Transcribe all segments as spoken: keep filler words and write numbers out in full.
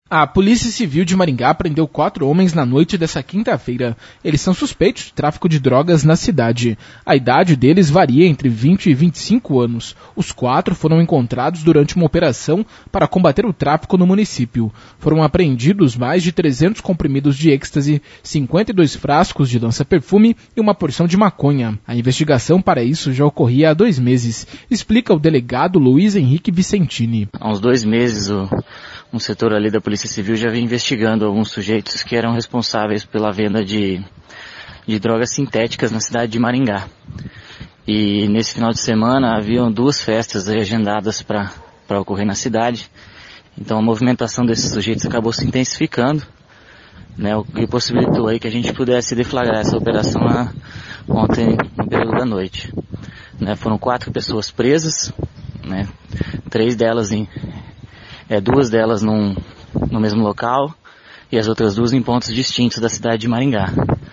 A Polícia Civil de Maringá prendeu quatro homens na noite dessa quinta-feira. Eles são suspeitos de tráfico de drogas na cidade. A idade deles varia entre vinte e vinte e cinco anos. Os quatro foram encontrados durante uma operação para combater o tráfico no município. Foram apreendidos mais de trezentos comprimidos de êxtase, cinquenta e dois frascos de lança-perfume e uma porção de maconha. A investigação para isso já ocorria há dois meses, explica o delegado Luiz Henrique Vicentini. Há uns dois meses o um setor ali da Polícia Civil já vem investigando alguns sujeitos que eram responsáveis pela venda de, de drogas sintéticas na cidade de Maringá. E nesse final de semana haviam duas festas agendadas para para ocorrer na cidade. Então a movimentação desses sujeitos acabou se intensificando, né, o que possibilitou aí que a gente pudesse deflagrar essa operação na, ontem no período da noite. Né, foram quatro pessoas presas, né, três delas em É, duas delas num, no mesmo local e as outras duas em pontos distintos da cidade de Maringá.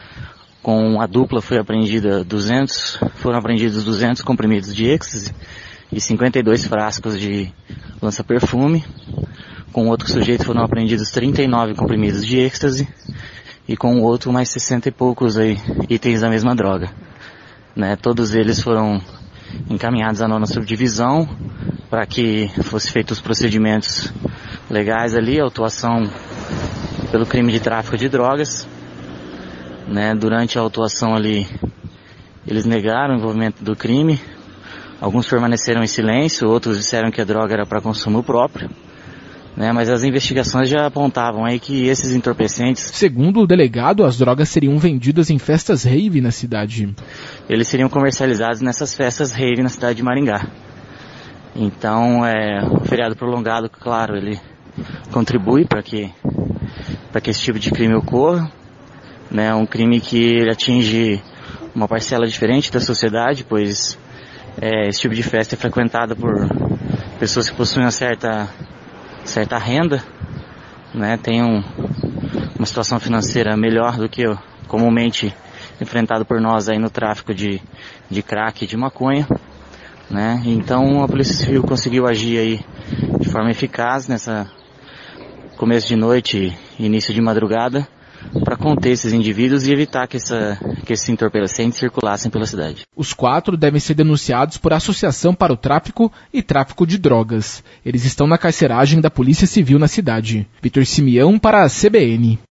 Com a dupla foi apreendida duzentos, foram apreendidos duzentos comprimidos de êxtase e cinquenta e dois frascos de lança-perfume. Com o outro sujeito foram apreendidos trinta e nove comprimidos de êxtase e com o outro mais sessenta e poucos aí, itens da mesma droga. Né, todos eles foram encaminhados à nona subdivisão para que fossem feitos os procedimentos legais ali, a autuação pelo crime de tráfico de drogas. Né, durante a autuação ali, eles negaram o envolvimento do crime, alguns permaneceram em silêncio, outros disseram que a droga era para consumo próprio. Né, mas as investigações já apontavam aí que esses entorpecentes... Segundo o delegado, as drogas seriam vendidas em festas rave na cidade. Eles seriam comercializados nessas festas rave na cidade de Maringá. Então, é, o feriado prolongado, claro, ele contribui para que, para que esse tipo de crime ocorra. Né, um crime que ele atinge uma parcela diferente da sociedade, pois é, esse tipo de festa é frequentada por pessoas que possuem uma certa... certa renda, né, tem um, uma situação financeira melhor do que o comumente enfrentado por nós aí no tráfico de, de crack e de maconha, né, então a Polícia Civil conseguiu agir aí de forma eficaz nessa começo de noite e início de madrugada para conter esses indivíduos e evitar que, essa, que esses entorpecentes circulassem pela cidade. Os quatro devem ser denunciados por associação para o tráfico e tráfico de drogas. Eles estão na carceragem da Polícia Civil na cidade. Vitor Simeão para a C B N.